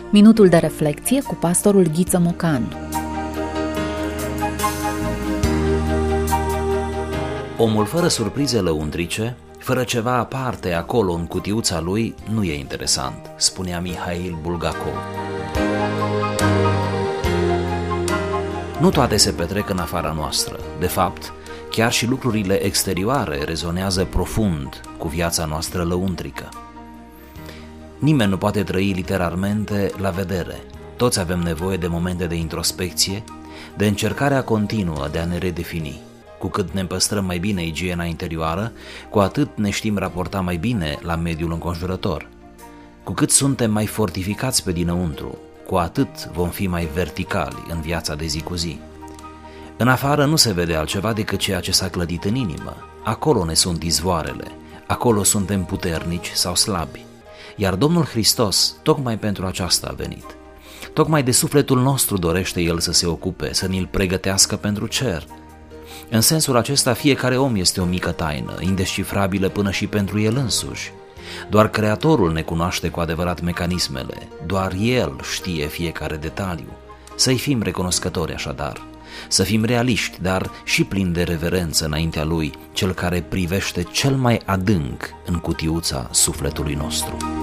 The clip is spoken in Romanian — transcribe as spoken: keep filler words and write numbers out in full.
Minutul de reflecție cu pastorul Ghiță Mocan. Omul fără surprize lăuntrice, fără ceva aparte acolo în cutiuța lui, nu e interesant, spunea Mihail Bulgakov. Nu toate se petrec în afara noastră. De fapt, chiar și lucrurile exterioare rezonează profund cu viața noastră lăuntrică. Nimeni nu poate trăi literalmente la vedere. Toți avem nevoie de momente de introspecție, de încercarea continuă de a ne redefini. Cu cât ne păstrăm mai bine igiena interioară, cu atât ne știm raporta mai bine la mediul înconjurător. Cu cât suntem mai fortificați pe dinăuntru, cu atât vom fi mai verticali în viața de zi cu zi. În afară nu se vede altceva decât ceea ce s-a clădit în inimă. Acolo ne sunt izvoarele, acolo suntem puternici sau slabi. Iar Domnul Hristos tocmai pentru aceasta a venit. Tocmai de sufletul nostru dorește El să se ocupe, să ni-l pregătească pentru cer. În sensul acesta, fiecare om este o mică taină, indescifrabilă până și pentru el însuși. Doar Creatorul ne cunoaște cu adevărat mecanismele, doar El știe fiecare detaliu. Să-i fim recunoscători așadar, să fim realiști, dar și plini de reverență înaintea Lui, Cel care privește cel mai adânc în cutiuța sufletului nostru.